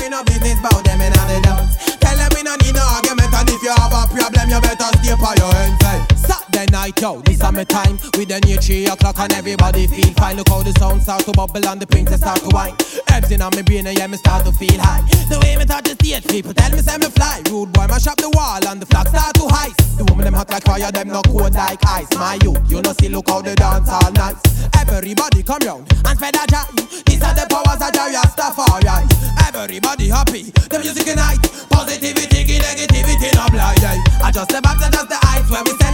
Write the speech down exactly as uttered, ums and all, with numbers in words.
we no business about them in the dance. Tell them we no need no argument, and if you have a problem, you better stay for your hands. Saturday night, yo, this is my time. We the near three o'clock and everybody feel fine. Look how the sound start to bubble and the princess start to whine. Herbs in on me brain and yeah, me start to feel high. The way me touch the stage, people tell me say me fly. Rude boy, mash up the wall and the flag start to heist. The woman them hot like fire, them no cold like ice. My youth, you know see look how they dance all night. Everybody come round and spread a joy. These are the powers that are Rastafari. Everybody happy, the music tonight. Positivity, negativity, no blind. I just step up to just the heights where we say